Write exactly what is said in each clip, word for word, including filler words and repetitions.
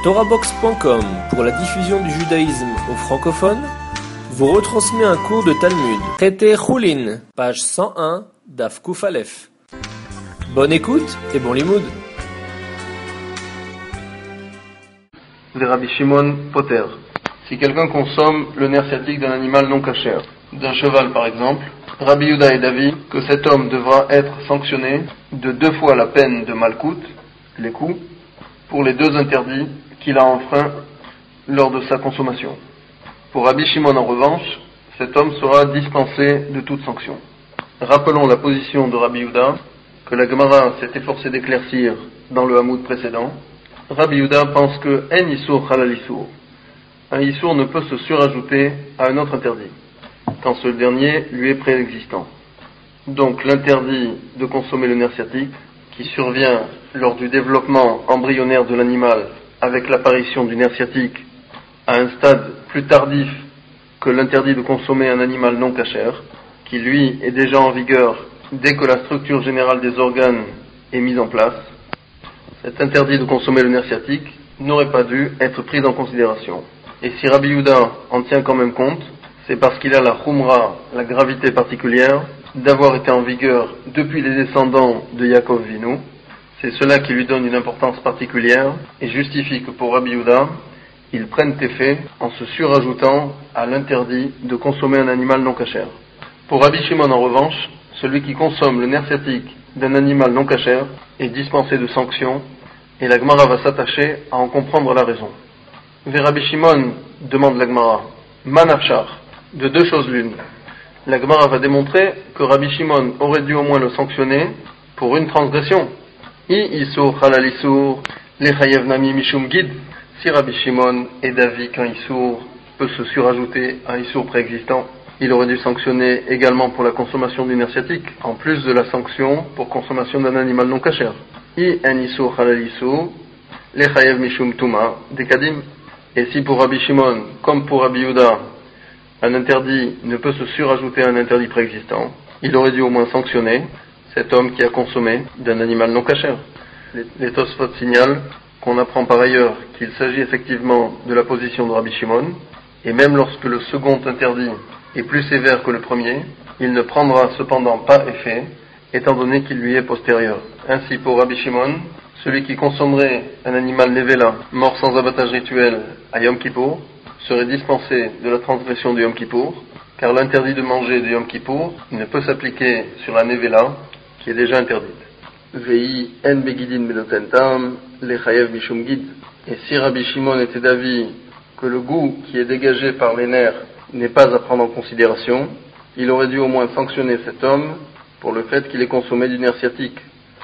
Torahbox point com, pour la diffusion du judaïsme aux francophones, vous retransmet un cours de Talmud. Traité Choulin, page cent un, Daf Kuf Aleph. Bonne écoute et bon limoud. De Rabbi Shimon Poter. Si quelqu'un consomme le nerf sciatique d'un animal non kasher, d'un cheval par exemple, Rabbi Yehuda est d'avis que cet homme devra être sanctionné de deux fois la peine de malkout, les coups, pour les deux interdits qu'il a enfreints lors de sa consommation. Pour Rabbi Shimon en revanche, cet homme sera dispensé de toute sanction. Rappelons la position de Rabbi Yehuda, que la Gemara s'est efforcée d'éclaircir dans le Hamoud précédent. Rabbi Yehuda pense que en isur halal isur. Un isur ne peut se surajouter à un autre interdit, quand ce dernier lui est préexistant. Donc l'interdit de consommer le nerf sciatique, qui survient lors du développement embryonnaire de l'animal avec l'apparition du nerf sciatique à un stade plus tardif que l'interdit de consommer un animal non kasher, qui lui est déjà en vigueur dès que la structure générale des organes est mise en place, cet interdit de consommer le nerf sciatique n'aurait pas dû être pris en considération. Et si Rabbi Yehuda en tient quand même compte, c'est parce qu'il a la chumra, la gravité particulière, d'avoir été en vigueur depuis les descendants de Yaakov Vinu. C'est cela qui lui donne une importance particulière et justifie que pour Rabbi Yehuda, ils prennent effet en se surajoutant à l'interdit de consommer un animal non kasher. Pour Rabbi Shimon en revanche, celui qui consomme le nerf sciatique d'un animal non kasher est dispensé de sanctions et la Gemara va s'attacher à en comprendre la raison. Vers Rabbi Shimon, demande la Gemara, Manafshar, de deux choses l'une. La Gemara va démontrer que Rabbi Shimon aurait dû au moins le sanctionner pour une transgression. I isur halal isur, lechayev nami mishum gid. Si Rabbi Shimon est d'avis qu'un isur peut se surajouter à un isur préexistant, il aurait dû sanctionner également pour la consommation du nerf sciatique, en plus de la sanction pour consommation d'un animal non kasher. I en isur halal isur, lechayev mishum tuma, dekadim. Et si pour Rabbi Shimon, comme pour Rabbi Yehuda, un interdit ne peut se surajouter à un interdit préexistant, il aurait dû au moins sanctionner cet homme qui a consommé d'un animal non kasher. Les, les Tosfot signalent qu'on apprend par ailleurs qu'il s'agit effectivement de la position de Rabbi Shimon, et même lorsque le second interdit est plus sévère que le premier, il ne prendra cependant pas effet, étant donné qu'il lui est postérieur. Ainsi pour Rabbi Shimon, celui qui consommerait un animal nevela, mort sans abattage rituel à Yom Kippour, serait dispensé de la transgression de Yom Kippour, car l'interdit de manger de Yom Kippour ne peut s'appliquer sur la nevela, qui est déjà interdite. Vei en begidin bedotentam, lechayev mishum gid. Et si Rabbi Shimon était d'avis que le goût qui est dégagé par les nerfs n'est pas à prendre en considération, il aurait dû au moins sanctionner cet homme pour le fait qu'il ait consommé du nerf sciatique.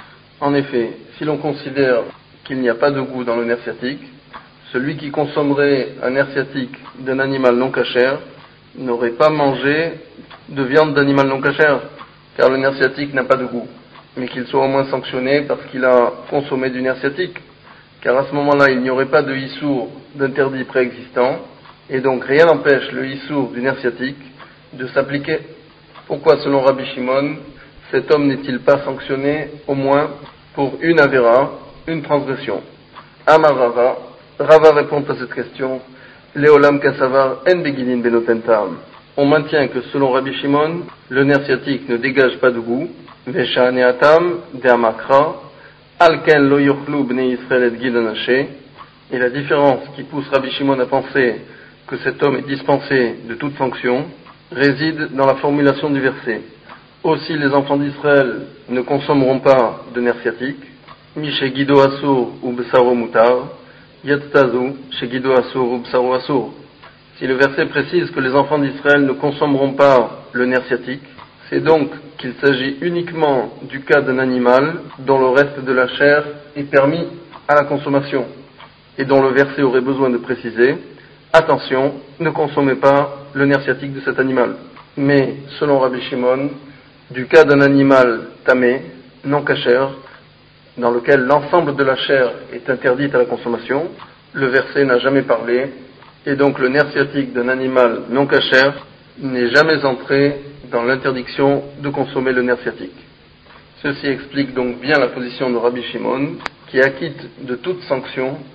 En effet, si l'on considère qu'il n'y a pas de goût dans le nerf sciatique, celui qui consommerait un nerf sciatique d'un animal non kasher n'aurait pas mangé de viande d'animal non kasher, car le nerf sciatique n'a pas de goût, mais qu'il soit au moins sanctionné parce qu'il a consommé du nerf sciatique, car à ce moment-là il n'y aurait pas de issour d'interdit préexistant, et donc rien n'empêche le issour du nerf sciatique de s'appliquer. Pourquoi, selon Rabbi Shimon, cet homme n'est-il pas sanctionné au moins pour une avéra, une transgression? Amar Rava, Rava répond à cette question, Leolam kasavar en beginin benotentam. On maintient que selon Rabbi Shimon, le nerf sciatique ne dégage pas de goût, Veshaneatam de Amakra, Alken lo yochlu bnei Israël et gidanaché, et la différence qui pousse Rabbi Shimon à penser que cet homme est dispensé de toute sanction réside dans la formulation du verset. Aussi les enfants d'Israël ne consommeront pas de nerf sciatique, mi shegido asur ou besaro mutar, yattazu shegido asur ou besaro asur. Si le verset précise que les enfants d'Israël ne consommeront pas le nerf sciatique, c'est donc qu'il s'agit uniquement du cas d'un animal dont le reste de la chair est permis à la consommation, et dont le verset aurait besoin de préciser, attention, ne consommez pas le nerf sciatique de cet animal. Mais, selon Rabbi Shimon, du cas d'un animal tamé, non kasher, dans lequel l'ensemble de la chair est interdite à la consommation, le verset n'a jamais parlé, et donc le nerf sciatique d'un animal non kasher n'est jamais entré dans l'interdiction de consommer le nerf sciatique. Ceci explique donc bien la position de Rabbi Shimon, qui acquitte de toute sanction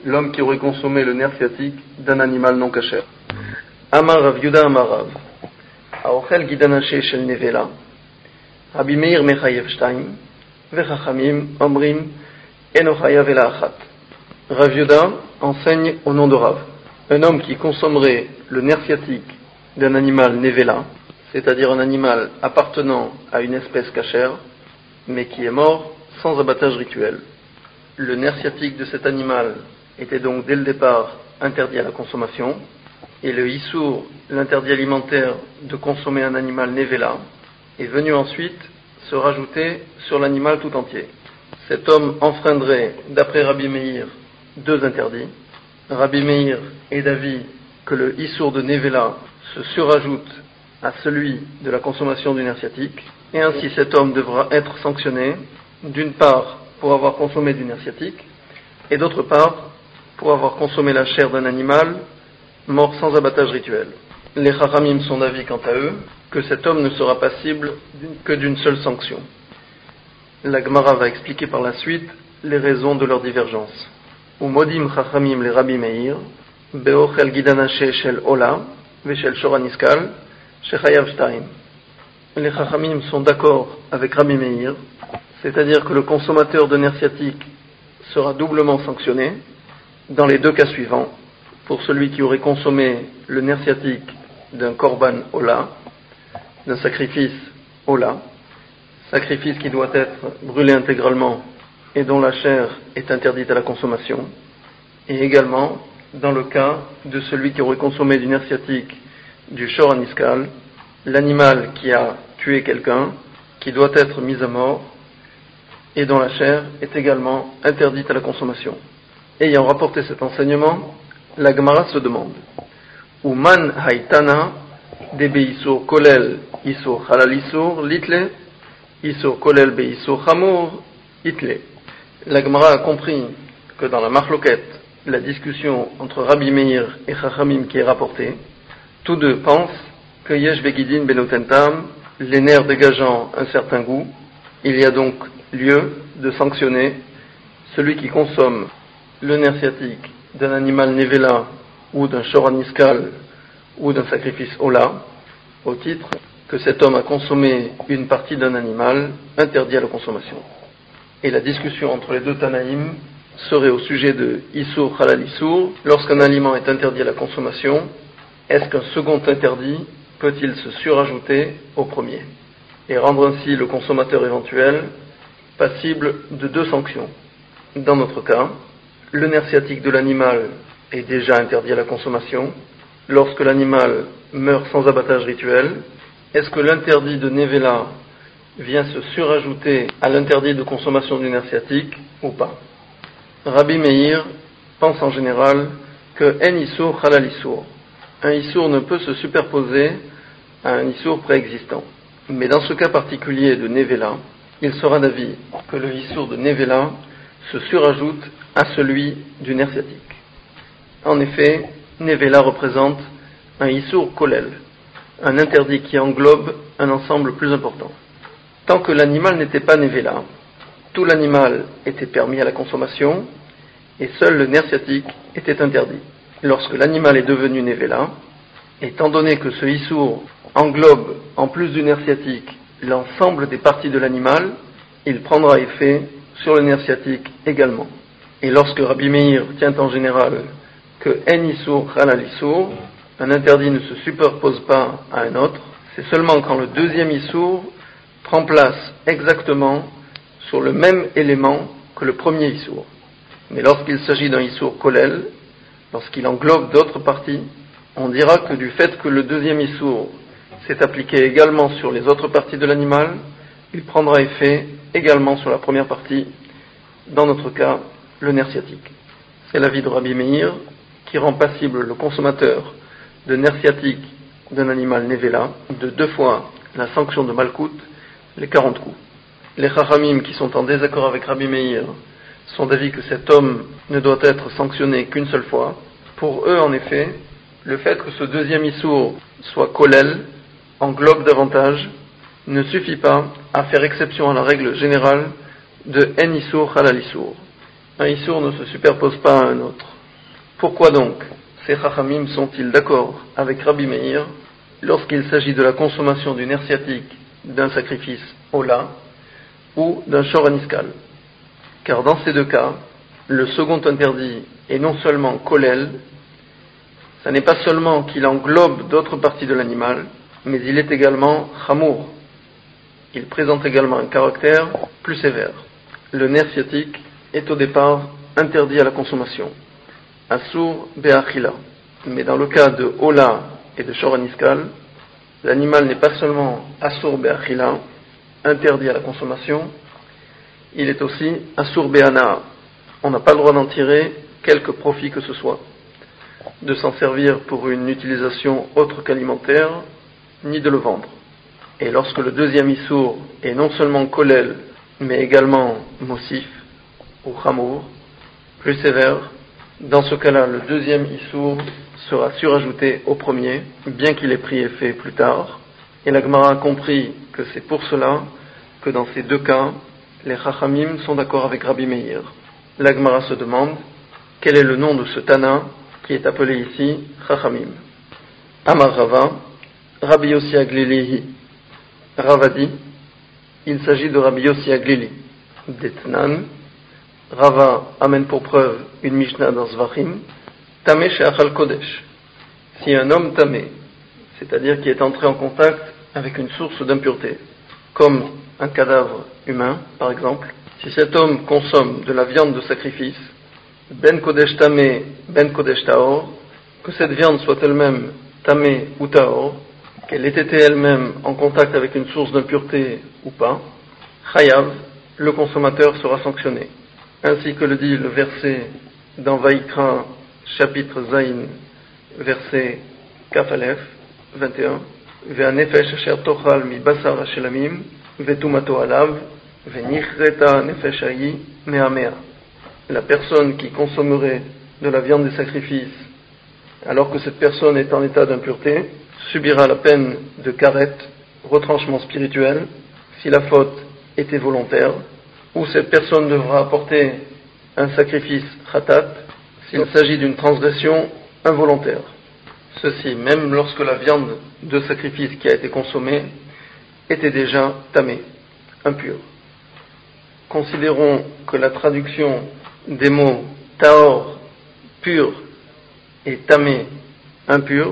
l'homme qui aurait consommé le nerf sciatique d'un animal non kasher. Amar Rav Yuda Amar Rav, Aochel Gidanaché Shel Nevela, Rabbi Meir Mechayev Shtaim, Vechachamim Omrim Eno Chayav Ela Achat. Rav Yuda enseigne au nom de Rav. Un homme qui consommerait le nerf sciatique d'un animal Nevela, c'est-à-dire un animal appartenant à une espèce cachère, mais qui est mort sans abattage rituel. Le nerf sciatique de cet animal était donc dès le départ interdit à la consommation, et le issour, l'interdit alimentaire de consommer un animal Nevela, est venu ensuite se rajouter sur l'animal tout entier. Cet homme enfreindrait, d'après Rabbi Meir, deux interdits. Rabbi Meir est d'avis que le issour de Nevela se surajoute à celui de la consommation du nerf sciatique, et ainsi cet homme devra être sanctionné, d'une part pour avoir consommé du nerf sciatique, et d'autre part pour avoir consommé la chair d'un animal mort sans abattage rituel. Les Chachamim sont d'avis quant à eux que cet homme ne sera passible que d'une seule sanction. La Gemara va expliquer par la suite les raisons de leur divergence. Umodim Chachamim le Rabbi Meir, Beochel Gidanaché Shel Ola, Veshel Shoraniskal, Shechayav Shtaim. Les Chachamim sont d'accord avec Rabbi Meir, c'est-à-dire que le consommateur de nerf sciatique sera doublement sanctionné dans les deux cas suivants. Pour celui qui aurait consommé le nerf sciatique d'un korban Ola, d'un sacrifice Ola, sacrifice qui doit être brûlé intégralement et dont la chair est interdite à la consommation, et également dans le cas de celui qui aurait consommé du nerf sciatique du shor aniskal, l'animal qui a tué quelqu'un, qui doit être mis à mort, et dont la chair est également interdite à la consommation. Ayant rapporté cet enseignement, la Gemara se demande: Uman haitana de beisur kolel isur halal isur litle isur kolel beisur hamur itle. La Gemara a compris que dans la marloquette, la discussion entre Rabbi Meir et Chachamim qui est rapportée, tous deux pensent que yesh vegidin benotentam, les nerfs dégageant un certain goût, il y a donc lieu de sanctionner celui qui consomme le nerf sciatique d'un animal nevela ou d'un shor aniskal ou d'un sacrifice ola, au titre que cet homme a consommé une partie d'un animal interdit à la consommation. Et la discussion entre les deux Tanaïm serait au sujet de Issour halal Issour. Lorsqu'un aliment est interdit à la consommation, est-ce qu'un second interdit peut-il se surajouter au premier et rendre ainsi le consommateur éventuel passible de deux sanctions? Dans notre cas, le nerf sciatique de l'animal est déjà interdit à la consommation. Lorsque l'animal meurt sans abattage rituel, est-ce que l'interdit de Nevela vient se surajouter à l'interdit de consommation du nerf sciatique ou pas? Rabbi Meir pense en général que en issour halal issour, un issour ne peut se superposer à un issour préexistant. Mais dans ce cas particulier de Nevela, il sera d'avis que le issour de Nevela se surajoute à celui du nerf sciatique. En effet, Nevela représente un issour kolel, un interdit qui englobe un ensemble plus important. Tant que l'animal n'était pas Nevela, tout l'animal était permis à la consommation et seul le nerf sciatique était interdit. Lorsque l'animal est devenu Nevela, étant donné que ce issour englobe, en plus du nerf sciatique, l'ensemble des parties de l'animal, il prendra effet sur le nerf sciatique également. Et lorsque Rabbi Meir tient en général que en issour halal issour, un interdit ne se superpose pas à un autre, c'est seulement quand le deuxième issour prend place exactement sur le même élément que le premier issour. Mais lorsqu'il s'agit d'un issour kolel, lorsqu'il englobe d'autres parties, on dira que du fait que le deuxième issour s'est appliqué également sur les autres parties de l'animal, il prendra effet également sur la première partie, dans notre cas, le nerf sciatique. C'est l'avis de Rabbi Meir qui rend passible le consommateur de nerf sciatique d'un animal nevela de deux fois la sanction de Malkout, les quarante coups. Les Chachamim qui sont en désaccord avec Rabbi Meir sont d'avis que cet homme ne doit être sanctionné qu'une seule fois. Pour eux, en effet, le fait que ce deuxième issour soit kolel, englobe davantage, ne suffit pas à faire exception à la règle générale de en issour halal issour. Un issour ne se superpose pas à un autre. Pourquoi donc ces chachamim sont-ils d'accord avec Rabbi Meir lorsqu'il s'agit de la consommation du nerf sciatique d'un sacrifice Ola ou d'un shor aniskal? Car dans ces deux cas, le second interdit est non seulement kolel, ça n'est pas seulement qu'il englobe d'autres parties de l'animal, mais il est également chamour. Il présente également un caractère plus sévère. Le nerf sciatique est au départ interdit à la consommation, asur be'achila. Mais dans le cas de Ola et de shor aniskal, l'animal n'est pas seulement asur be'achila, interdit à la consommation, il est aussi asur be'ana. On n'a pas le droit d'en tirer quelque profit que ce soit, de s'en servir pour une utilisation autre qu'alimentaire, ni de le vendre. Et lorsque le deuxième issour est non seulement kolel, mais également mossif, ou chamour, plus sévère, dans ce cas-là, le deuxième issour sera surajouté au premier, bien qu'il ait pris effet plus tard. Et la Gemara a compris que c'est pour cela que dans ces deux cas, les chachamim sont d'accord avec Rabbi Meir. La Gemara se demande quel est le nom de ce Tana qui est appelé ici chachamim. Amar Rava, Rabbi Yossi Aglili. Rava dit, il s'agit de Rabbi Yossi Aglili. Detnan, Rava amène pour preuve une Mishnah dans Zvachim, Tamé she'achal kodesh. Si un homme tamé, c'est-à-dire qui est entré en contact avec une source d'impureté, comme un cadavre humain par exemple, si cet homme consomme de la viande de sacrifice, ben kodesh tamé, ben kodesh taor, que cette viande soit elle-même tamé ou taor, qu'elle ait été elle-même en contact avec une source d'impureté ou pas, chayav, le consommateur sera sanctionné. Ainsi que le dit le verset dans Vaïkra, chapitre Zayin, verset Kaf Aleph, vingt et un, Ve'anefesh asher tochal mi basar hashelamim, ve'tumato alav, ve'nichreta nefesh hayi me'amea. La personne qui consommerait de la viande des sacrifices, alors que cette personne est en état d'impureté, subira la peine de karet, retranchement spirituel, si la faute était volontaire, ou cette personne devra apporter un sacrifice khatat, s'il s'agit d'une transgression involontaire. Ceci même lorsque la viande de sacrifice qui a été consommée était déjà tamée, impure. Considérons que la traduction des mots taor, pur, et tamé, impur,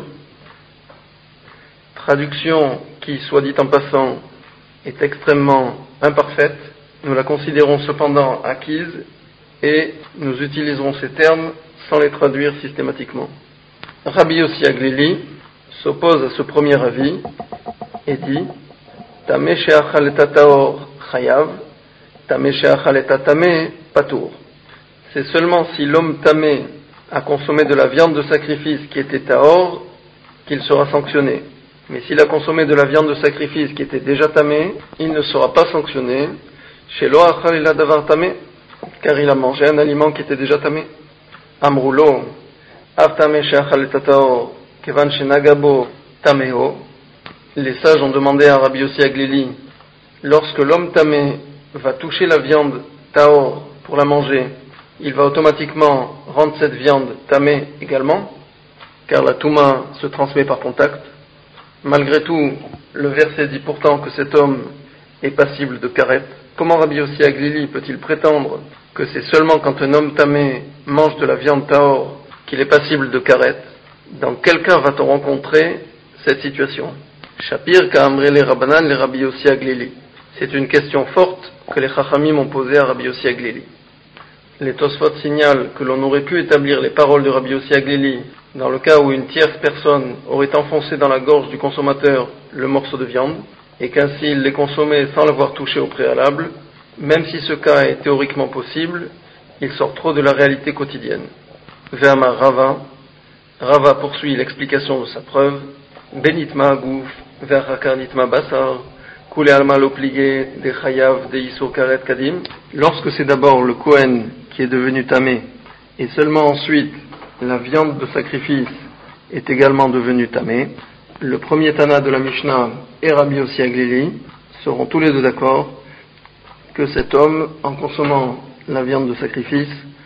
traduction qui, soit dit en passant, est extrêmement imparfaite, nous la considérons cependant acquise et nous utiliserons ces termes sans les traduire systématiquement. Rabbi Yossi Aglili s'oppose à ce premier avis et dit Tamé she'achal et taor chayav, tamé she'achal et tamé patour. C'est seulement si l'homme tamé a consommé de la viande de sacrifice qui était taor qu'il sera sanctionné. Mais s'il a consommé de la viande de sacrifice qui était déjà tamée, il ne sera pas sanctionné, chez lo achal ila davar tamé, car il a mangé un aliment qui était déjà tamé. Amroulo, av tamé she'achal et taor, kevan shenagabo tameo. Les sages ont demandé à Rabbi Yossi Aglili, lorsque l'homme tamé va toucher la viande taor pour la manger, il va automatiquement rendre cette viande tamée également, car la touma se transmet par contact. Malgré tout, le verset dit pourtant que cet homme est passible de karet. Comment Rabbi Yossi Aglili peut-il prétendre que c'est seulement quand un homme tamé mange de la viande taor qu'il est passible de karet? Dans quel cas va-t-on rencontrer cette situation? Shapir ka'amre le Rabbanan le Rabbi Yossi Aglili. C'est une question forte que les Chachamim ont posée à Rabbi Yossi Aglili. Les Tosfot signalent que l'on aurait pu établir les paroles de Rabbi Yossi Aglili dans le cas où une tierce personne aurait enfoncé dans la gorge du consommateur le morceau de viande, et qu'ainsi il l'ait consommé sans l'avoir touché au préalable. Même si ce cas est théoriquement possible, il sort trop de la réalité quotidienne. Ve'amar Rava, Rava poursuit l'explication de sa preuve, Benitma gouf, ve'achakarnitma basar, kule alma l'opligé, de chayav, de isur karet kadim. Lorsque c'est d'abord le Kohen qui est devenu tamé, et seulement ensuite la viande de sacrifice est également devenue tamée, le premier Tana de la Mishnah et Rabbi Yossi Aglili seront tous les deux d'accord que cet homme, en consommant la viande de sacrifice,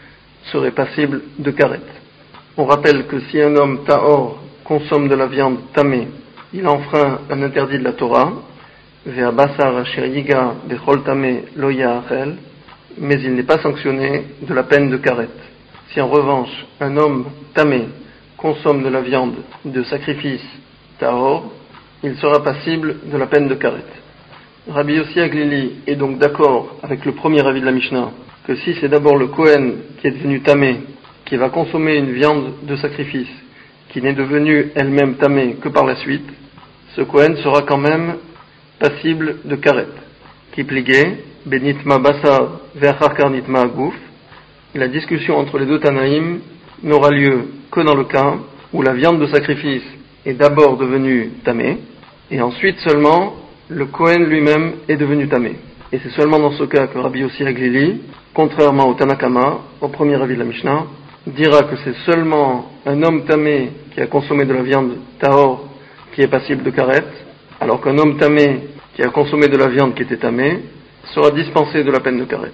serait passible de karet. On rappelle que si un homme tahor consomme de la viande tamée, il enfreint un interdit de la Torah, Vea basar asher yiga bechol tamé lo ya'achel, mais il n'est pas sanctionné de la peine de karet. Si en revanche un homme tamé consomme de la viande de sacrifice tahor, il sera passible de la peine de karet. Rabbi Yossi Aglili est donc d'accord avec le premier avis de la Mishnah, que si c'est d'abord le Kohen qui est devenu tamé, qui va consommer une viande de sacrifice, qui n'est devenue elle-même tamé que par la suite, ce Kohen sera quand même passible de karet. Kipligé, benitma basa ve'achar karnitma gouf. La discussion entre les deux Tanaïm n'aura lieu que dans le cas où la viande de sacrifice est d'abord devenue tamée, et ensuite seulement le Kohen lui-même est devenu tamé. Et c'est seulement dans ce cas que Rabbi Yossi Aglili, contrairement au Tanakama, au premier avis de la Mishnah, dira que c'est seulement un homme tamé qui a consommé de la viande tahor qui est passible de karet, alors qu'un homme tamé qui a consommé de la viande qui était tamée sera dispensé de la peine de karet.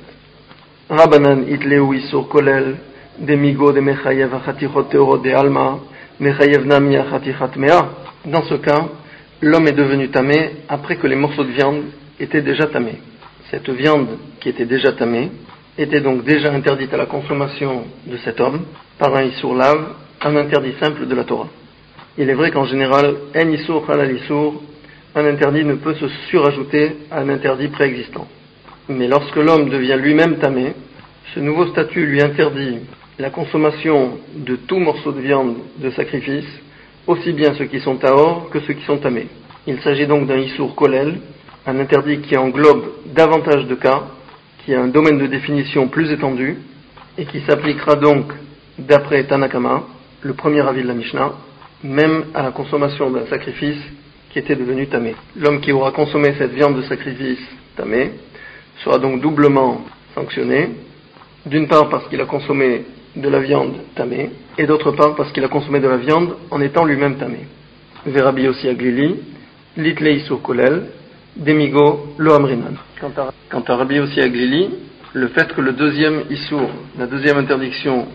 Rabbanan itleu isur kolel demigo de mechayev achatichot teorot de alma mechayev nami achatichat mea. Dans ce cas, l'homme est devenu tamé après que les morceaux de viande étaient déjà tamés. Cette viande qui était déjà tamée était donc déjà interdite à la consommation de cet homme par un issour lave, un interdit simple de la Torah. Il est vrai qu'en général, un issour halal issour, un interdit ne peut se surajouter à un interdit préexistant. Mais lorsque l'homme devient lui-même tamé, ce nouveau statut lui interdit la consommation de tout morceau de viande de sacrifice, aussi bien ceux qui sont tahor que ceux qui sont tamés. Il s'agit donc d'un issour kolel, un interdit qui englobe davantage de cas, qui a un domaine de définition plus étendu, et qui s'appliquera donc, d'après Tanakama, le premier avis de la Mishnah, même à la consommation d'un sacrifice qui était devenu tamé. L'homme qui aura consommé cette viande de sacrifice tamé sera donc doublement sanctionné, d'une part parce qu'il a consommé de la viande tamée, et d'autre part parce qu'il a consommé de la viande en étant lui-même tamé. Rabbi Yossi Aglili, litle isur kolel, demigo lo amrinan. Quant à Rabbi Yossi Aglili, le fait que le deuxième issour, la deuxième interdiction,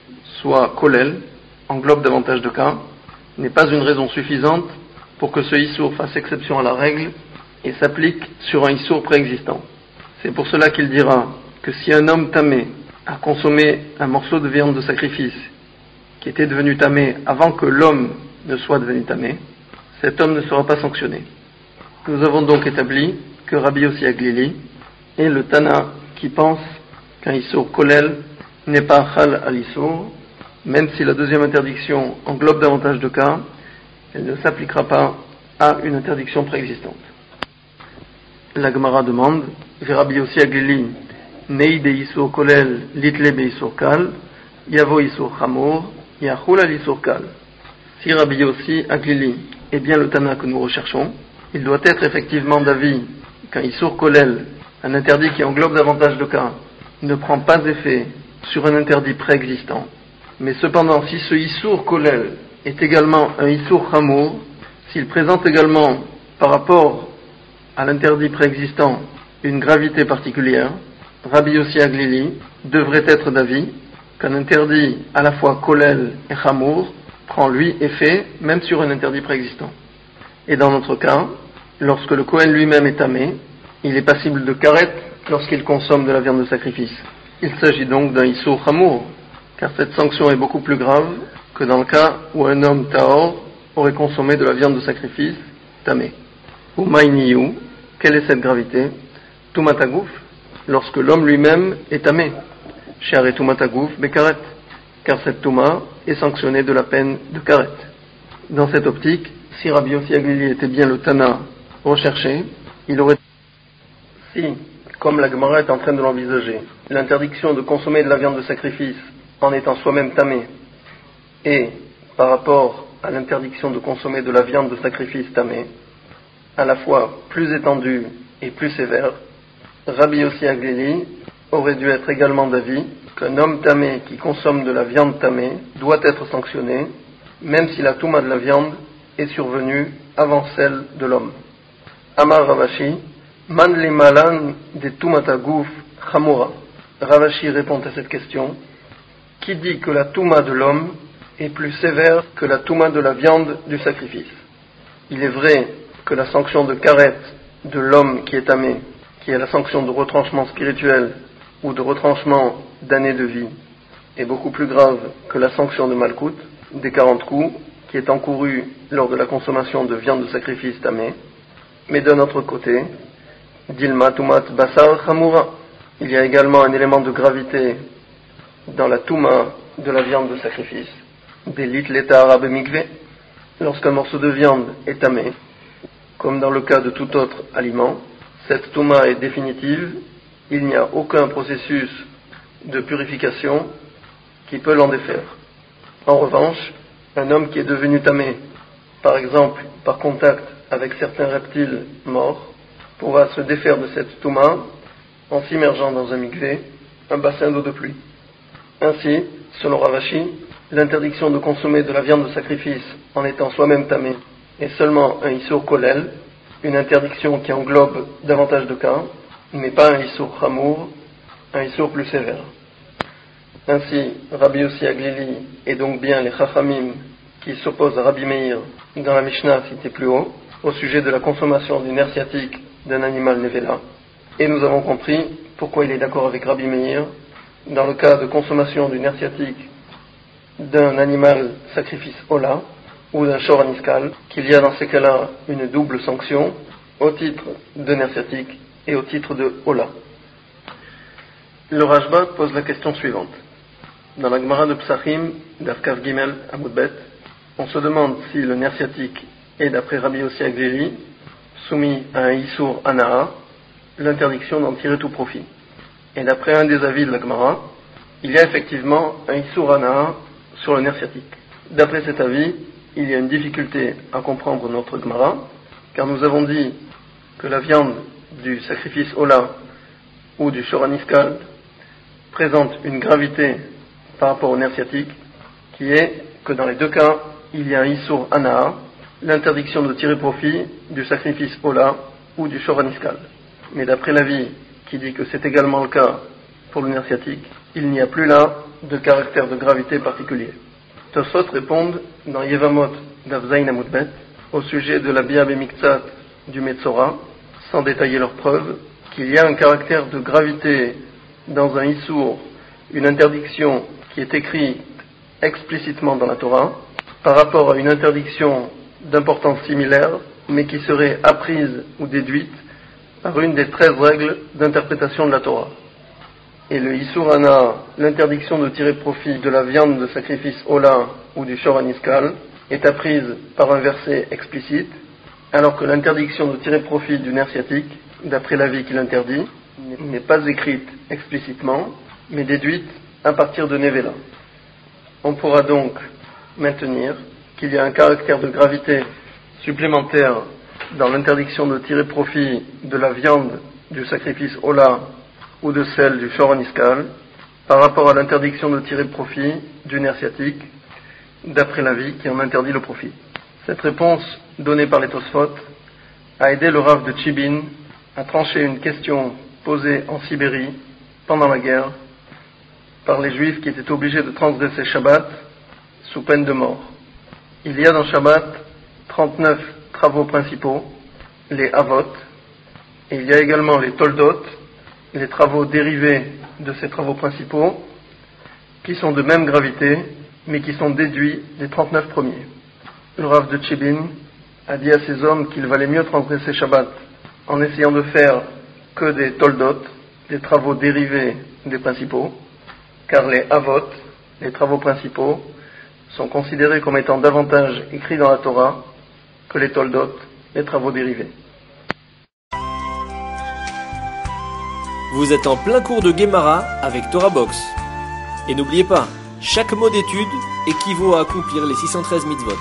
soit kolel, englobe davantage de cas, n'est pas une raison suffisante pour que ce issour fasse exception à la règle et s'applique sur un issour préexistant. C'est pour cela qu'il dira que si un homme tamé a consommé un morceau de viande de sacrifice qui était devenu tamé avant que l'homme ne soit devenu tamé, cet homme ne sera pas sanctionné. Nous avons donc établi que Rabbi Yossi Aglili est le Tana qui pense qu'un issour kolel n'est pas chal al issour, même si la deuxième interdiction englobe davantage de cas, elle ne s'appliquera pas à une interdiction préexistante. La Gemara demande, Rabbi Yossi Aglili, nei de issour kolel litle be issour kal, yavo issour chamor, yachul al issour kal. Si Rabbi Yossi Aglili est bien le Tana que nous recherchons, il doit être effectivement d'avis qu'un issour kolel, un interdit qui englobe davantage de cas, ne prend pas effet sur un interdit préexistant. Mais cependant, si ce issour kolel est également un issour chamour, s'il présente également par rapport à l'interdit préexistant une gravité particulière, Rabbi Yossi Aglili devrait être d'avis qu'un interdit à la fois kolel et chamour prend lui effet même sur un interdit préexistant. Et dans notre cas, lorsque le Kohen lui-même est tamé, il est passible de karet lorsqu'il consomme de la viande de sacrifice. Il s'agit donc d'un issour chamour, car cette sanction est beaucoup plus grave que dans le cas où un homme tahor aurait consommé de la viande de sacrifice tamé. Ou maïniyu, quelle est cette gravité? Tumatagouf, lorsque l'homme lui-même est tamé. Share tumatagouf bekaret, car cette tuma est sanctionnée de la peine de karet. Dans cette optique, si Rabbi Yossi Aglili était bien le Tana recherché, il aurait... Si, comme la Gemara est en train de l'envisager, l'interdiction de consommer de la viande de sacrifice en étant soi-même tamé, et par rapport à l'interdiction de consommer de la viande de sacrifice tamée, à la fois plus étendue et plus sévère, Rabbi Yossi Aglili aurait dû être également d'avis qu'un homme tamé qui consomme de la viande tamée doit être sanctionné, même si la touma de la viande est survenue avant celle de l'homme. Amar Ravashi, man li malan de tumata gouf chamura. Ravashi répond à cette question qui dit que la touma de l'homme est plus sévère que la touma de la viande du sacrifice. Il est vrai que la sanction de karet de l'homme qui est tamé, qui est la sanction de retranchement spirituel ou de retranchement d'années de vie, est beaucoup plus grave que la sanction de malkout, des quarante coups, qui est encourue lors de la consommation de viande de sacrifice tamé. Mais d'un autre côté, dilma tumat basar chamura, il y a également un élément de gravité dans la touma de la viande de sacrifice, délit l'état arabe mikvé, lorsqu'un morceau de viande est tamé, comme dans le cas de tout autre aliment, cette touma est définitive, il n'y a aucun processus de purification qui peut l'en défaire. En revanche, un homme qui est devenu tamé, par exemple par contact avec certains reptiles morts, pourra se défaire de cette touma en s'immergeant dans un mikvé, un bassin d'eau de pluie. Ainsi, selon Ravashi, l'interdiction de consommer de la viande de sacrifice en étant soi-même tamé est seulement un issur kolel, une interdiction qui englobe davantage de cas, mais pas un issur chamour, un issur plus sévère. Ainsi, Rabbi Yossi Aglili et donc bien les Chachamim qui s'opposent à Rabbi Meir dans la Mishnah citée plus haut, au sujet de la consommation du nerf sciatique d'un animal nevela. Et nous avons compris pourquoi il est d'accord avec Rabbi Meir dans le cas de consommation du nerf sciatique d'un animal sacrifice Ola ou d'un shor aniskal, qu'il y a dans ces cas-là une double sanction au titre de nerf sciatique et au titre de Ola. Le Rashba pose la question suivante. Dans la Gemara de Psachim, d'Afkav Gimel Amud Bet, on se demande si le nerf sciatique est, d'après Rabbi Yossi Aglili, soumis à un Issour Anaa, l'interdiction d'en tirer tout profit. Et d'après un des avis de la Gemara, il y a effectivement un Issour Anaa sur le nerf sciatique. D'après cet avis, il y a une difficulté à comprendre notre Gemara, car nous avons dit que la viande du sacrifice Ola ou du shor aniskal présente une gravité par rapport au nerf sciatique, qui est que dans les deux cas, il y a un Issour Anaa, l'interdiction de tirer profit du sacrifice Ola ou du shor aniskal. Mais d'après l'avis qui dit que c'est également le cas pour le nerf sciatique, il n'y a plus là de caractère de gravité particulier. Tosfot répondent dans Yevamot d'Avzaïn Amudbet au sujet de la Bia Bemiktsat du Metzora, sans détailler leurs preuves, qu'il y a un caractère de gravité dans un Issour, une interdiction qui est écrite explicitement dans la Torah, par rapport à une interdiction d'importance similaire, mais qui serait apprise ou déduite par une des treize règles d'interprétation de la Torah. Et le Issour Ana, l'interdiction de tirer profit de la viande de sacrifice Ola ou du shor aniskal, est apprise par un verset explicite, alors que l'interdiction de tirer profit du nerf sciatique, d'après l'avis qui l'interdit, n'est pas écrite explicitement, mais déduite à partir de Nevela. On pourra donc maintenir qu'il y a un caractère de gravité supplémentaire dans l'interdiction de tirer profit de la viande du sacrifice Ola ou de celle du shor aniskal par rapport à l'interdiction de tirer profit du nerf sciatique, d'après l'avis qui en interdit le profit. Cette réponse donnée par les Tosfot a aidé le Rav de Tchibin à trancher une question posée en Sibérie pendant la guerre par les Juifs qui étaient obligés de transgresser Shabbat sous peine de mort. Il y a dans Shabbat trente-neuf travaux principaux, les Avot, et il y a également les Toldot, les travaux dérivés de ces travaux principaux, qui sont de même gravité, mais qui sont déduits des trente-neuf premiers. Le Rav de Tchibin a dit à ces hommes qu'il valait mieux transgresser Shabbat en essayant de faire que des Toldot, des travaux dérivés des principaux, car les Avot, les travaux principaux, sont considérés comme étant davantage écrits dans la Torah que les Toldot, les travaux dérivés. Vous êtes en plein cours de Gemara avec Torah Box. Et n'oubliez pas, chaque mot d'étude équivaut à accomplir les six cent treize mitzvot.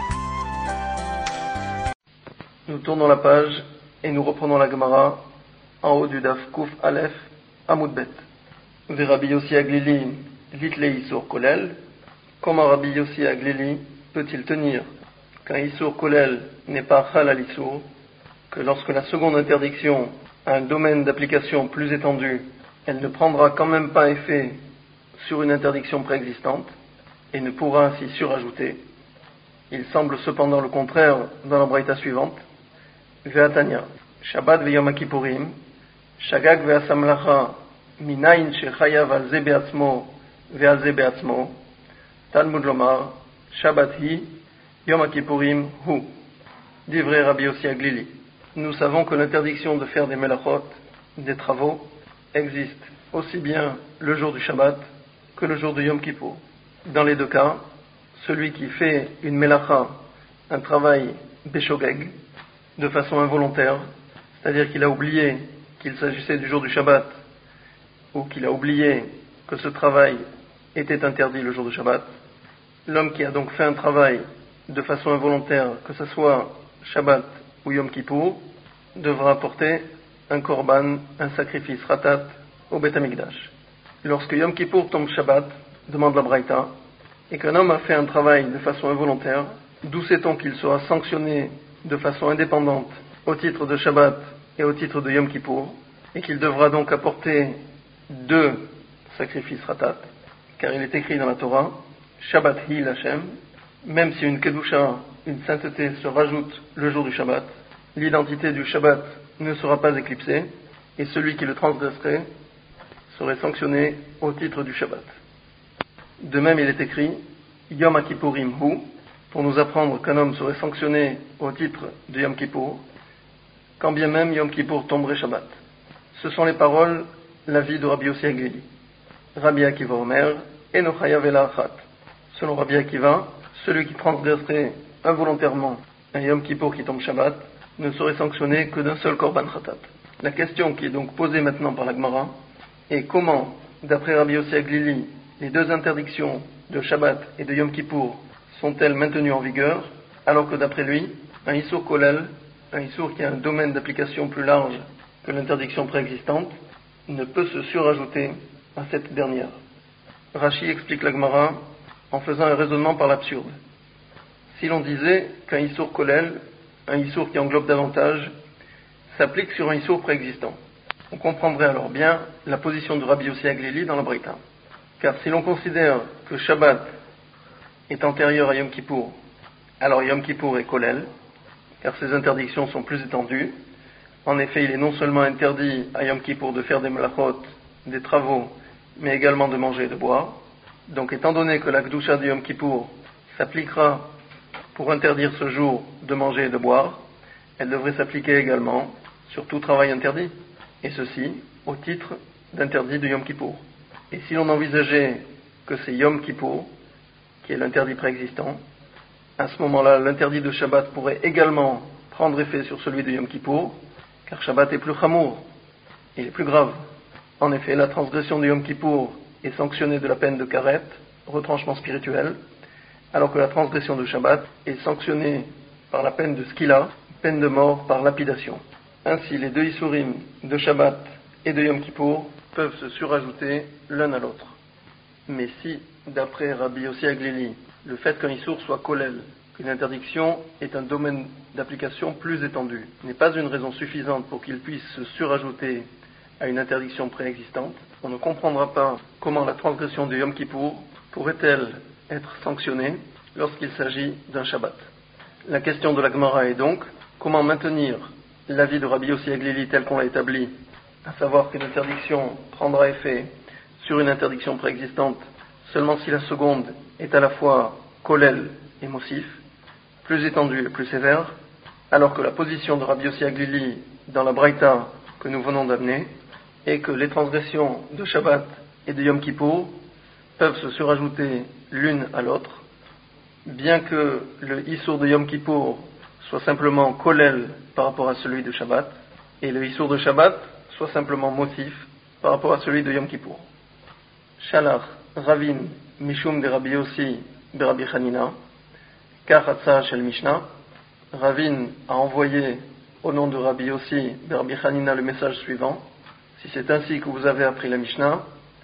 Nous tournons la page et nous reprenons la Gemara en haut du Daf Kuf Aleph Amud Bet. Rabbi Yossi Aglili litlei Issour Kolel. Comment Rabbi Yossi Aglili peut-il tenir qu'un Issour Kolel n'est pas Chal al Issour, que lorsque la seconde interdiction a un domaine d'application plus étendu, elle ne prendra quand même pas effet sur une interdiction préexistante et ne pourra ainsi surajouter. Il semble cependant le contraire dans la braïta suivante. Ve'atanya, Shabbat ve'yom Kippurim, Shagag ve'asamlacha, minayin shechayav al ze be'atzmo ve'al ze be'atzmo, Talmud lomar, Shabbat hi, Yom Kippurim hu. Divrei Rabbi Yossi Aglili. Nous savons que l'interdiction de faire des melachot, des travaux, existe aussi bien le jour du Shabbat que le jour de Yom Kippour. Dans les deux cas, celui qui fait une melacha, un travail beshogeg, de façon involontaire, c'est-à-dire qu'il a oublié qu'il s'agissait du jour du Shabbat, ou qu'il a oublié que ce travail était interdit le jour du Shabbat, l'homme qui a donc fait un travail de façon involontaire, que ce soit Shabbat ou Yom Kippour, devra apporter un korban, un sacrifice ratat au Beth Amikdash. Lorsque Yom Kippour tombe Shabbat, demande la Braïta, et qu'un homme a fait un travail de façon involontaire, d'où sait-on qu'il sera sanctionné de façon indépendante au titre de Shabbat et au titre de Yom Kippour, et qu'il devra donc apporter deux sacrifices ratat, car il est écrit dans la Torah, Shabbat hi l'Hashem, même si une kedusha, une sainteté se rajoute le jour du Shabbat, l'identité du Shabbat ne sera pas éclipsée, et celui qui le transgresserait serait sanctionné au titre du Shabbat. De même, il est écrit Yom Kippurim hu, pour nous apprendre qu'un homme serait sanctionné au titre de Yom Kippour, quand bien même Yom Kippour tomberait Shabbat. Ce sont les paroles, la vie de Rabbi Yossi Aglili. Rabbi Akiva Omer, Eno chayav ela achat. Selon Rabbi Akiva, celui qui transgresserait involontairement un Yom Kippour qui tombe Shabbat ne serait sanctionné que d'un seul korban khatat. La question qui est donc posée maintenant par la Gemara est comment, d'après Rabbi Yossi Aglili, les deux interdictions de Shabbat et de Yom Kippour sont-elles maintenues en vigueur, alors que d'après lui, un Issour Kolel, un Issour qui a un domaine d'application plus large que l'interdiction préexistante, ne peut se surajouter à cette dernière. Rashi explique la Gemara en faisant un raisonnement par l'absurde. Si l'on disait qu'un Issour Kolel, un Issour qui englobe davantage, s'applique sur un Issour préexistant, on comprendrait alors bien la position de Rabbi Yossi Aglili dans la Braïta. Car si l'on considère que Shabbat est antérieur à Yom Kippour, alors Yom Kippour est Kolel, car ses interdictions sont plus étendues. En effet, il est non seulement interdit à Yom Kippour de faire des melachot, des travaux, mais également de manger et de boire. Donc, étant donné que la Kedusha de Yom Kippour s'appliquera pour interdire ce jour de manger et de boire, elle devrait s'appliquer également sur tout travail interdit, et ceci au titre d'interdit de Yom Kippour. Et si l'on envisageait que c'est Yom Kippour, qui est l'interdit préexistant, à ce moment-là, l'interdit de Shabbat pourrait également prendre effet sur celui de Yom Kippour, car Shabbat est plus chamour, il est plus grave. En effet, la transgression de Yom Kippour est sanctionnée de la peine de karet, retranchement spirituel, alors que la transgression de Shabbat est sanctionnée par la peine de skila, peine de mort par lapidation. Ainsi, les deux Issourim de Shabbat et de Yom Kippour peuvent se surajouter l'un à l'autre. Mais si, d'après Rabbi Yossi Aglili, le fait qu'un Issour soit kolel, qu'une interdiction est un domaine d'application plus étendu, n'est pas une raison suffisante pour qu'il puisse se surajouter à une interdiction préexistante, on ne comprendra pas comment la transgression de Yom Kippour pourrait-elle être sanctionnée lorsqu'il s'agit d'un Shabbat. La question de la Gemara est donc, comment maintenir l'avis de Rabbi Yossi Aglili tel qu'on l'a établi, à savoir qu'une interdiction prendra effet sur une interdiction préexistante seulement si la seconde est à la fois kolel et moussif, plus étendue et plus sévère, alors que la position de Rabbi Yossi Aglili dans la Braïta que nous venons d'amener est que les transgressions de Shabbat et de Yom Kippour peuvent se surajouter l'une à l'autre, bien que le Issour de Yom Kippour soit simplement kolel par rapport à celui de Shabbat, et le Issour de Shabbat soit simplement motif par rapport à celui de Yom Kippour. Shalach Ravin Mishum de Rabbi Yossi de Rabbi Hanina, Kach Hatsa Shel Mishnah. Ravin a envoyé au nom de Rabbi Yossi de Rabbi Hanina le message suivant: si c'est ainsi que vous avez appris la Mishnah,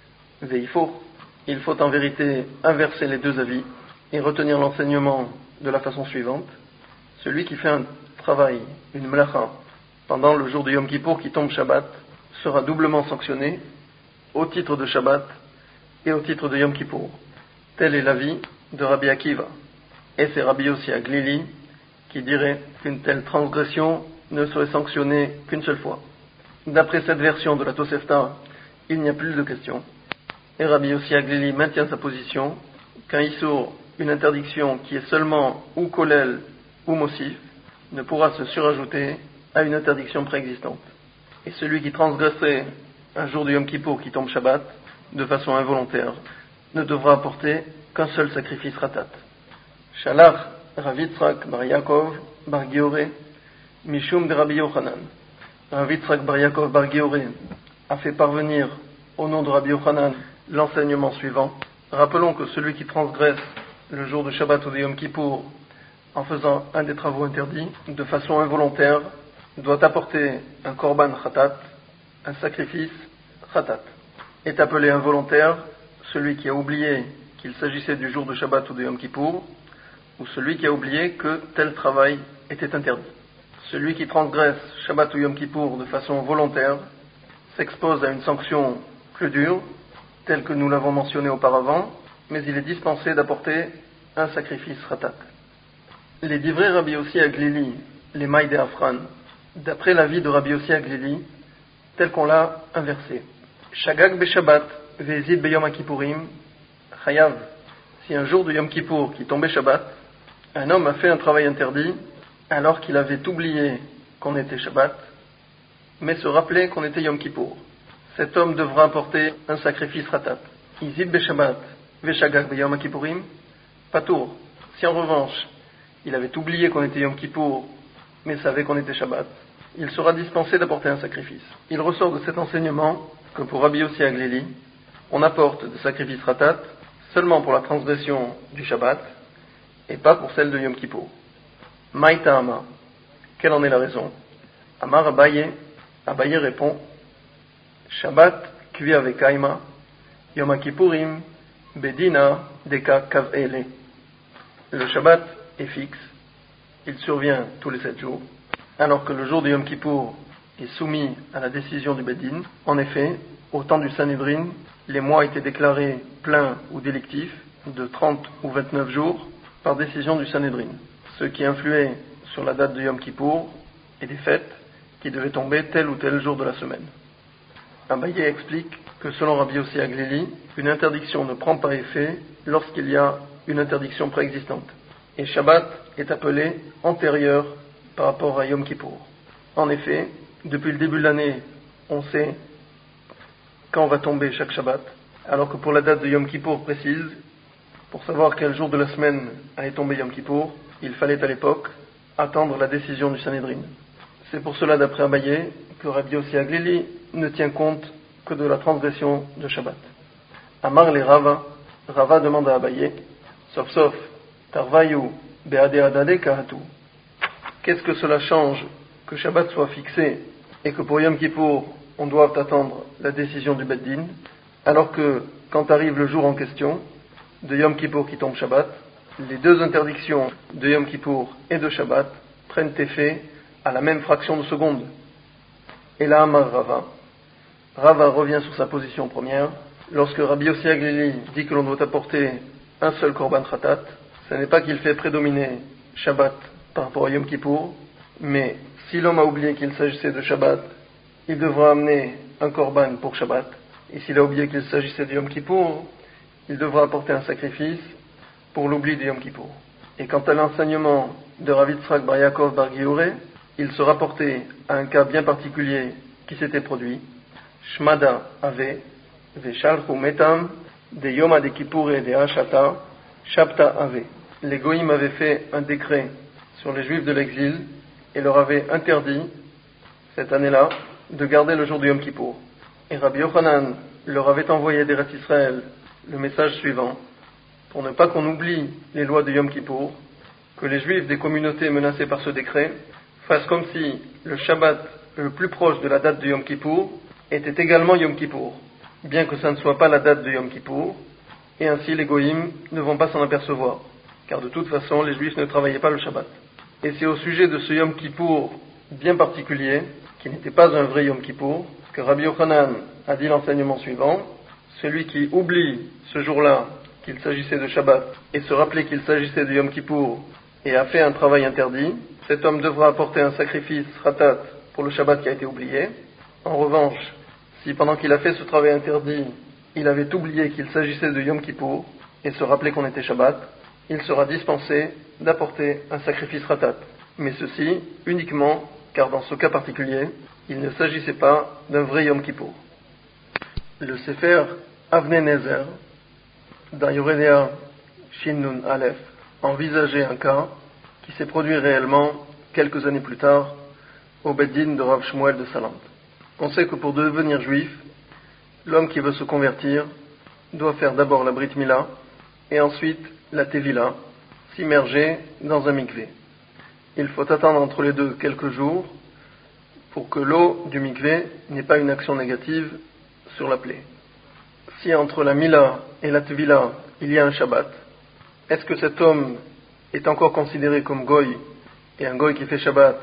veifo, il faut en vérité inverser les deux avis et retenir l'enseignement de la façon suivante: celui qui fait un travail, une melacha, pendant le jour de Yom Kippour qui tombe Shabbat, sera doublement sanctionné au titre de Shabbat et au titre de Yom Kippour. Tel est l'avis de Rabbi Akiva. Et c'est Rabbi Yossi Aglili qui dirait qu'une telle transgression ne serait sanctionnée qu'une seule fois. D'après cette version de la Tosefta, il n'y a plus de question. Et Rabbi Yossi Aglili maintient sa position qu'un issour, une interdiction qui est seulement ou kolel ou mossif, ne pourra se surajouter à une interdiction préexistante. Et celui qui transgresserait un jour de Yom Kippour qui tombe Shabbat, de façon involontaire, ne devra apporter qu'un seul sacrifice ratat. Shalach Rav Yitzhak bar Yaakov bar Gioré Mishum de Rabbi Yochanan. Rav Yitzhak bar Yaakov bar Gioré a fait parvenir au nom de Rabbi Yochanan l'enseignement suivant. Rappelons que celui qui transgresse le jour de Shabbat ou de Yom Kippour en faisant un des travaux interdits, de façon involontaire, doit apporter un korban khatat, un sacrifice khatat. Est appelé involontaire celui qui a oublié qu'il s'agissait du jour de Shabbat ou de Yom Kippour, ou celui qui a oublié que tel travail était interdit. Celui qui transgresse Shabbat ou Yom Kippour de façon volontaire s'expose à une sanction plus dure, telle que nous l'avons mentionné auparavant, mais il est dispensé d'apporter un sacrifice ratat. Les divrei Rabbi Yossi Aglili, les maïs de Afran, d'après l'avis de Rabbi Yossi Aglili, tel qu'on l'a inversé. Shagag be Shabbat, ve'ezid be Yom Kippourim, chayav. Si un jour de Yom Kippour qui tombait Shabbat, un homme a fait un travail interdit, alors qu'il avait oublié qu'on était Shabbat, mais se rappelait qu'on était Yom Kippour. Cet homme devra apporter un sacrifice ratat. Izid be Shabbat, ve'shagag be Yom Kippourim, patour. Si en revanche, il avait oublié qu'on était Yom Kippour, mais savait qu'on était Shabbat, il sera dispensé d'apporter un sacrifice. Il ressort de cet enseignement que pour Rabbi Yossi Aglili, on apporte des sacrifices ratat seulement pour la transgression du Shabbat et pas pour celle de Yom Kippour. Maïta Ama, quelle en est la raison? Amar Abaye, Abaye répond, Shabbat kvi avekaima, Yom Kippourim, bedina deka kav'ele. Le Shabbat est fixe, il survient tous les sept jours, alors que le jour de Yom Kippour est soumis à la décision du Bedin. En effet, au temps du Sanhedrin, les mois étaient déclarés pleins ou délictifs de trente ou vingt-neuf jours par décision du Sanhedrin, ce qui influait sur la date de Yom Kippour et des fêtes qui devaient tomber tel ou tel jour de la semaine. Abaye explique que selon Rabbi Yossi Aglili, une interdiction ne prend pas effet lorsqu'il y a une interdiction préexistante. Et Shabbat est appelé antérieur par rapport à Yom Kippour. En effet, depuis le début de l'année, on sait quand va tomber chaque Shabbat, alors que pour la date de Yom Kippour précise, pour savoir quel jour de la semaine allait tomber Yom Kippour, il fallait à l'époque attendre la décision du Sanhedrin. C'est pour cela, d'après Abaye, que Rabbi Yossi Aglili ne tient compte que de la transgression de Shabbat. Amar les Rava, Rava demande à Abaye, sauf sauf, Tarvayu be'adeadade kahatu. Qu'est-ce que cela change que Shabbat soit fixé et que pour Yom Kippour on doit attendre la décision du Beddin, alors que quand arrive le jour en question de Yom Kippour qui tombe Shabbat, les deux interdictions de Yom Kippour et de Shabbat prennent effet à la même fraction de seconde. Et là, Amar Rava, Rava revient sur sa position première. Lorsque Rabbi Yossi Aglili dit que l'on doit apporter un seul korban khatat, ce n'est pas qu'il fait prédominer Shabbat par rapport à Yom Kippour, mais si l'homme a oublié qu'il s'agissait de Shabbat, il devra amener un korban pour Shabbat, et s'il a oublié qu'il s'agissait de Yom Kippour, il devra apporter un sacrifice pour l'oubli de Yom Kippour. Et quant à l'enseignement de Rav Yitzhak bar Yaakov bar Gioré, il se rapportait à un cas bien particulier qui s'était produit. Shmada ave, veshalchu metam, de Yom de Kippour et de Hashata, Shabta ave. Les Goïm avaient fait un décret sur les Juifs de l'exil et leur avaient interdit, cette année-là, de garder le jour de Yom Kippour. Et Rabbi Yochanan leur avait envoyé d'Eretz Israël le message suivant, pour ne pas qu'on oublie les lois de Yom Kippour, que les Juifs des communautés menacées par ce décret fassent comme si le Shabbat le plus proche de la date de Yom Kippour était également Yom Kippour, bien que ça ne soit pas la date de Yom Kippour, et ainsi les Goïm ne vont pas s'en apercevoir, car de toute façon les Juifs ne travaillaient pas le Shabbat. Et c'est au sujet de ce Yom Kippour bien particulier, qui n'était pas un vrai Yom Kippour, que Rabbi Yochanan a dit l'enseignement suivant, celui qui oublie ce jour-là qu'il s'agissait de Shabbat et se rappelait qu'il s'agissait de Yom Kippour et a fait un travail interdit, cet homme devra apporter un sacrifice ratat pour le Shabbat qui a été oublié. En revanche, si pendant qu'il a fait ce travail interdit, il avait oublié qu'il s'agissait de Yom Kippour et se rappelait qu'on était Shabbat, il sera dispensé d'apporter un sacrifice ratat. Mais ceci uniquement car dans ce cas particulier, il ne s'agissait pas d'un vrai Yom Kippour. Le Sefer Avnei Nezer, dans Yoredea Shin Nun Aleph, envisageait un cas qui s'est produit réellement quelques années plus tard au Beit Din de Rav Shmuel de Salant. On sait que pour devenir juif, l'homme qui veut se convertir doit faire d'abord la Brit Mila et ensuite la Tevila, s'immerger dans un mikvé. Il faut attendre entre les deux quelques jours pour que l'eau du mikvé n'ait pas une action négative sur la plaie. Si entre la Mila et la Tevila il y a un Shabbat, est-ce que cet homme est encore considéré comme Goy, et un Goy qui fait Shabbat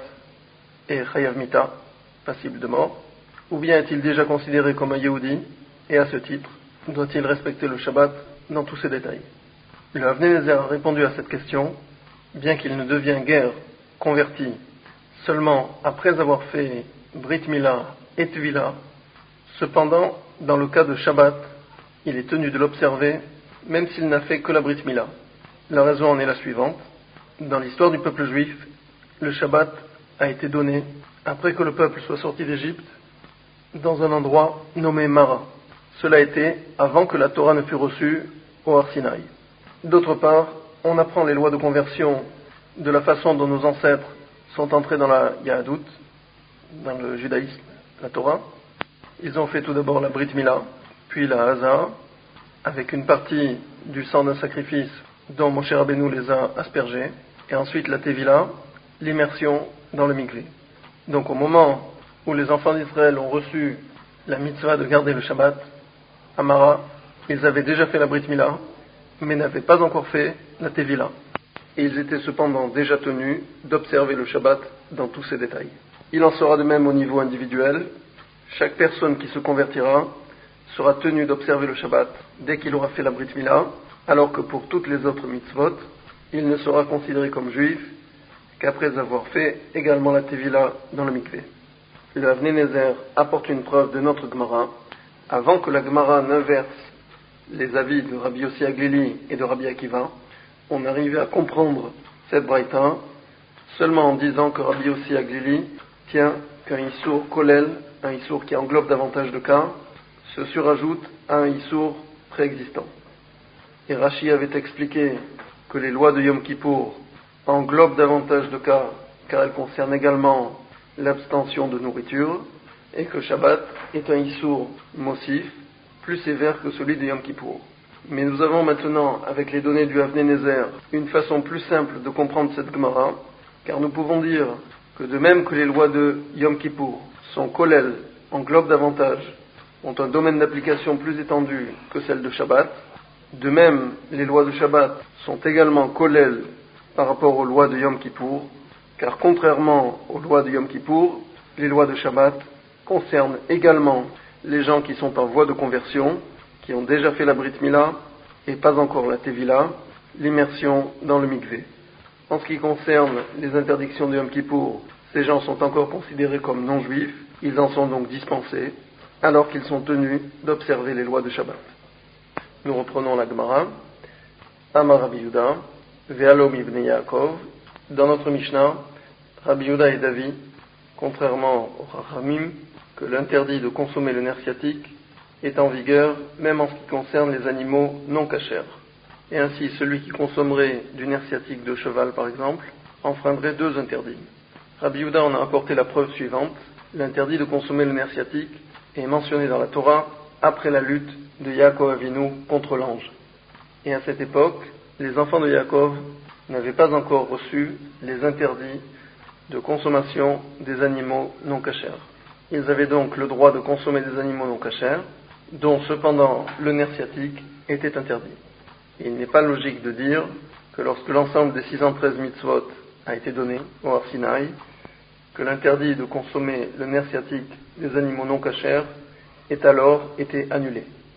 est Chayav Mita, passible de mort, ou bien est-il déjà considéré comme un Yehudi, et à ce titre, doit-il respecter le Shabbat dans tous ses détails? Le Avnei Nezer a répondu à cette question, bien qu'il ne devienne guère converti seulement après avoir fait Brit Mila et Tevila. Cependant, dans le cas de Shabbat, il est tenu de l'observer, même s'il n'a fait que la Brit Mila. La raison en est la suivante. Dans l'histoire du peuple juif, le Shabbat a été donné après que le peuple soit sorti d'Égypte dans un endroit nommé Mara. Cela était avant que la Torah ne fût reçue au Har Sinaï. D'autre part, on apprend les lois de conversion de la façon dont nos ancêtres sont entrés dans la Yahadut, dans le judaïsme, la Torah. Ils ont fait tout d'abord la Brit Mila, puis la Hazah, avec une partie du sang d'un sacrifice dont Moshe Rabbeinu les a aspergés, et ensuite la Tevila, l'immersion dans le mikvé. Donc au moment où les enfants d'Israël ont reçu la mitzvah de garder le Shabbat, à Mara, ils avaient déjà fait la Brit Mila, mais n'avaient pas encore fait la Tevila. Et ils étaient cependant déjà tenus d'observer le Shabbat dans tous ses détails. Il en sera de même au niveau individuel. Chaque personne qui se convertira sera tenue d'observer le Shabbat dès qu'il aura fait la Brit Mila, alors que pour toutes les autres mitzvot, il ne sera considéré comme juif qu'après avoir fait également la Tevila dans le mikvé. Le Avnei Nezer apporte une preuve de notre Gemara. Avant que la Gemara n'inverse les avis de Rabbi Yossi Aglili et de Rabbi Akiva, on arrivait à comprendre cette braïta seulement en disant que Rabbi Yossi Aglili tient qu'un issour kolel, un issour qui englobe davantage de cas, se surajoute à un issour préexistant. Et Rashi avait expliqué que les lois de Yom Kippour englobent davantage de cas car elles concernent également l'abstention de nourriture, et que Shabbat est un issour mossif, plus sévère que celui de Yom Kippour. Mais nous avons maintenant, avec les données du Avnei Nezer, une façon plus simple de comprendre cette Gemara, car nous pouvons dire que de même que les lois de Yom Kippour sont kolel, englobent davantage, ont un domaine d'application plus étendu que celle de Shabbat, de même les lois de Shabbat sont également kolel par rapport aux lois de Yom Kippour, car contrairement aux lois de Yom Kippour, les lois de Shabbat concernent également les gens qui sont en voie de conversion, qui ont déjà fait la Brit Mila et pas encore la Tevila, l'immersion dans le mikvé. En ce qui concerne les interdictions de Yom Kippour, ces gens sont encore considérés comme non-juifs, ils en sont donc dispensés, alors qu'ils sont tenus d'observer les lois de Shabbat. Nous reprenons la Gemara. Amar Rabbi Yuda, Ve'alom ibn Yaakov. Dans notre Mishnah, Rabbi Yuda est d'avis, contrairement au Chachamim, que l'interdit de consommer le nerf sciatique est en vigueur même en ce qui concerne les animaux non cachers. Et ainsi, celui qui consommerait du nerf sciatique de cheval, par exemple, enfreindrait deux interdits. Rabbi Yuda en a apporté la preuve suivante. L'interdit de consommer le nerf sciatique est mentionné dans la Torah après la lutte de Yaakov Avinu contre l'ange. Et à cette époque, les enfants de Yaakov n'avaient pas encore reçu les interdits de consommation des animaux non cachers. Ils avaient donc le droit de consommer des animaux non cachers, dont cependant le nerf sciatique était interdit. Et il n'est pas logique de dire que lorsque l'ensemble des six cent treize mitzvot a été donné au Har Sinaï, que l'interdit de consommer le nerf sciatique des animaux non cachers ait alors été annulé.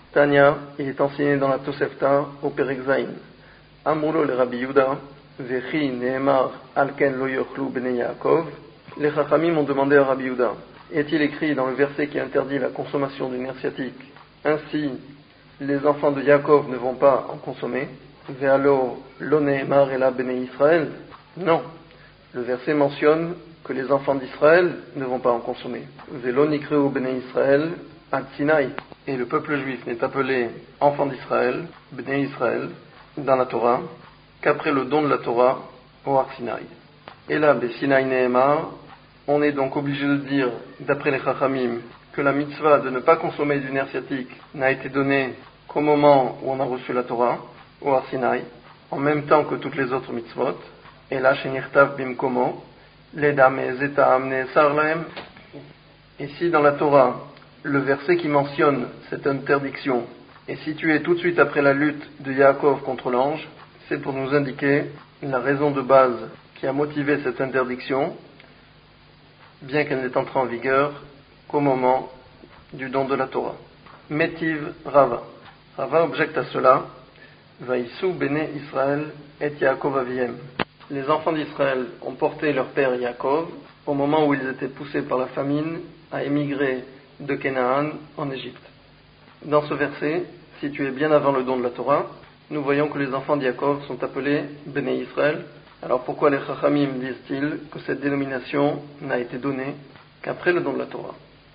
Tanya, il est enseigné dans la Tosefta au Perek Zayin. Amrulo le Rabbi Yuda, Vechi Nehemar Alken lo yochlu bnei Yaakov. Les Chachamim ont demandé à Rabbi Yuda, est-il écrit dans le verset qui interdit la consommation du nerf sciatique, ainsi les enfants de Yaakov ne vont pas en consommer? Ve'alo lo Nehemar ela bnei Israël. Non, le verset mentionne que les enfants d'Israël ne vont pas en consommer. Ve'lo nikreu bnei Israël ad Sinaï. Et le peuple juif n'est appelé enfant d'Israël, bnei Israël, dans la Torah, qu'après le don de la Torah au Har Sinaï. Et là, Besinaï Nehemar, on est donc obligé de dire, d'après les Chachamim, que la mitzvah de ne pas consommer du nerf sciatique n'a été donnée qu'au moment où on a reçu la Torah, au Har Sinaï, en même temps que toutes les autres mitzvot. Et là, chez Nirtav Bimkomo, Ledam et Zeta Amne Sarlaem. Ici, dans la Torah, le verset qui mentionne cette interdiction est situé tout de suite après la lutte de Yaakov contre l'ange. C'est pour nous indiquer la raison de base qui a motivé cette interdiction, bien qu'elle n'ait entré en vigueur qu'au moment du don de la Torah. Metiv Rava. Rava objecte à cela. Vaïsou Bene Israël et Yaakov Aviem. Les enfants d'Israël ont porté leur père Yaakov au moment où ils étaient poussés par la famine à émigrer de Canaan en Égypte. Dans ce verset, situé bien avant le don de la Torah, nous voyons que les enfants d'Yaakov sont appelés Bene Israël. Alors pourquoi les Chachamim disent-ils que cette dénomination n'a été donnée qu'après le don de la Torah?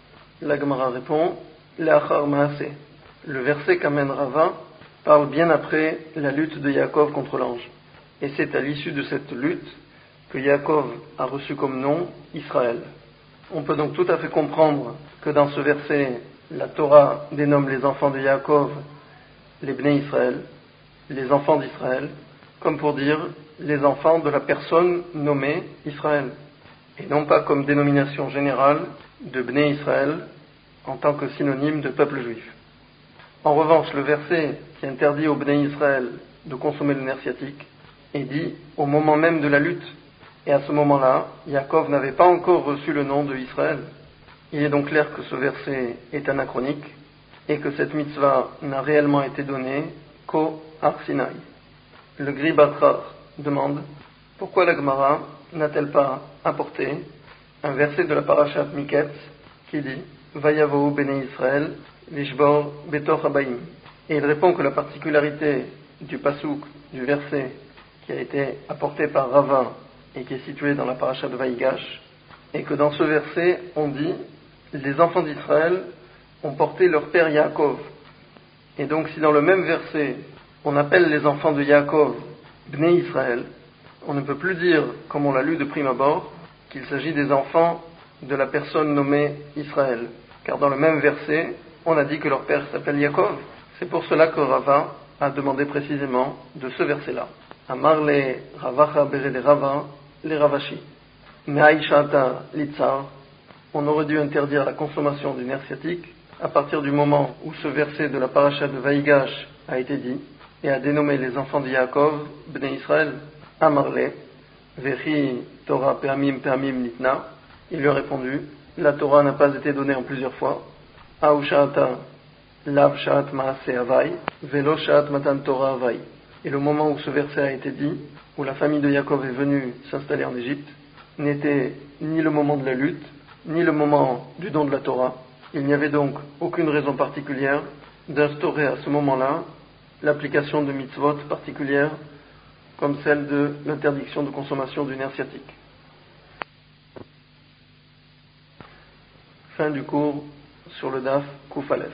La Gemara répond, Leachar Maaseh. Le verset qu'amène Rava parle bien après la lutte de Yaakov contre l'ange. Et c'est à l'issue de cette lutte que Yaakov a reçu comme nom Israël. On peut donc tout à fait comprendre que dans ce verset, la Torah dénomme les enfants de Yaakov les Bnei Israël, les enfants d'Israël, comme pour dire les enfants de la personne nommée Israël, et non pas comme dénomination générale de Bnei Israël en tant que synonyme de peuple juif. En revanche, le verset qui interdit aux Bnei Israël de consommer le nerf sciatique est dit au moment même de la lutte, et à ce moment-là, Yaakov n'avait pas encore reçu le nom de Israël. Il est donc clair que ce verset est anachronique et que cette mitzvah n'a réellement été donnée qu'au Har Sinaï. Le Gri Batrar demande pourquoi la Gemara n'a-t-elle pas apporté un verset de la parashat Miketz qui dit Vayavohu Bnei Israël lishbor betor habayim. Et il répond que la particularité du pasouk, du verset qui a été apporté par Rava et qui est situé dans la parashat de Vaïgash, est que dans ce verset on dit les enfants d'Israël ont porté leur père Yaakov. Et donc si dans le même verset on appelle les enfants de Yaakov Bnei Israël, on ne peut plus dire, comme on l'a lu de prime abord, qu'il s'agit des enfants de la personne nommée Israël. Car dans le même verset, on a dit que leur père s'appelle Yaakov. C'est pour cela que Rava a demandé précisément de ce verset-là. Amar le Ravacha bere de Rava, les Ravashi. Me'aishata litzar. On aurait dû interdire la consommation du nerf sciatique à partir du moment où ce verset de la paracha de Vaïgash a été dit et a dénommé les enfants de Yaakov Bnei Israël. Amarle, Vechi Torah Peamim Peamim Nitna. Il lui a répondu, la Torah n'a pas été donnée en plusieurs fois. Aoushata Lav Shaat Maase Havai, Velo Shaat Matan Torah Havai. Et le moment où ce verset a été dit, où la famille de Yaakov est venue s'installer en Égypte, n'était ni le moment de la lutte, ni le moment du don de la Torah. Il n'y avait donc aucune raison particulière d'instaurer à ce moment-là l'application de mitzvot particulières comme celle de l'interdiction de consommation du nerf sciatique. Fin du cours sur le Daf Kuf Aleph.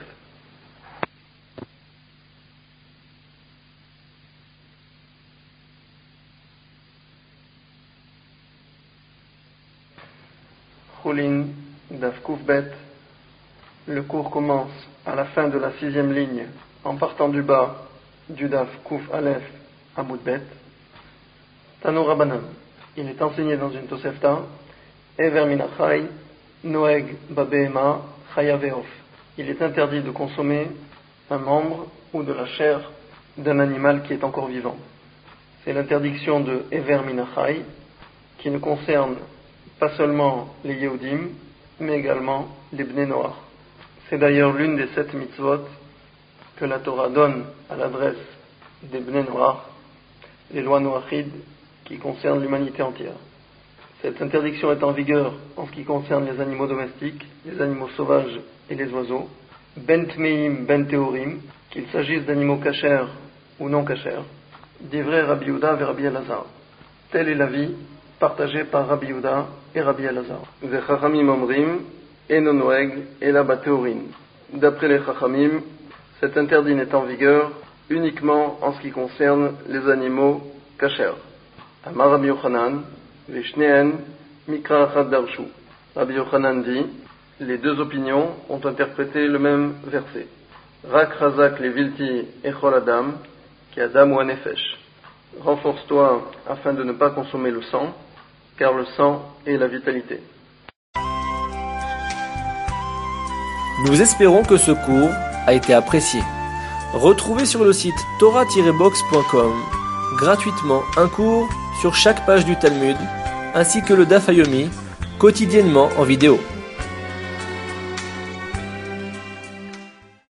Choulin, Daf Kuf Bet. Le cours commence à la fin de la sixième ligne en partant du bas du Daf Kuf Aleph Amud Bet. Tanu Rabbanan. Il est enseigné dans une Tosefta. Ever minachai noeg babehema chayaveof. Il est interdit de consommer un membre ou de la chair d'un animal qui est encore vivant. C'est l'interdiction de Ever minachai qui ne concerne pas seulement les Yehudim, mais également les Bnei Noach. C'est d'ailleurs l'une des sept mitzvot que la Torah donne à l'adresse des Bnei Noach les lois noachides qui concernent l'humanité entière. Cette interdiction est en vigueur en ce qui concerne les animaux domestiques, les animaux sauvages et les oiseaux, ben tmeim, ben teorim, qu'il s'agisse d'animaux cachers ou non cachers, d'ivrei Rabbi Yehuda et Rabbi Elazar. Telle est l'avis partagé par Rabbi Yehuda et Rabbi Elazar. Ve chachamim omrim, eno noeg, ela bateorim. D'après les chachamim, cet interdit n'est en vigueur uniquement en ce qui concerne les animaux cachers. Amar Rabbi Yochanan, Veshneen, Mikra Achad Darshu. Rabbi Yochanan dit, les deux opinions ont interprété le même verset. Rak Chazak Levilti Echol Adam, qui Adam ou Anefesh. Renforce-toi afin de ne pas consommer le sang, car le sang est la vitalité. Nous espérons que ce cours a été apprécié. Retrouvez sur le site torah tiret box point com gratuitement un cours sur chaque page du Talmud, ainsi que le Daf Yomi, quotidiennement en vidéo.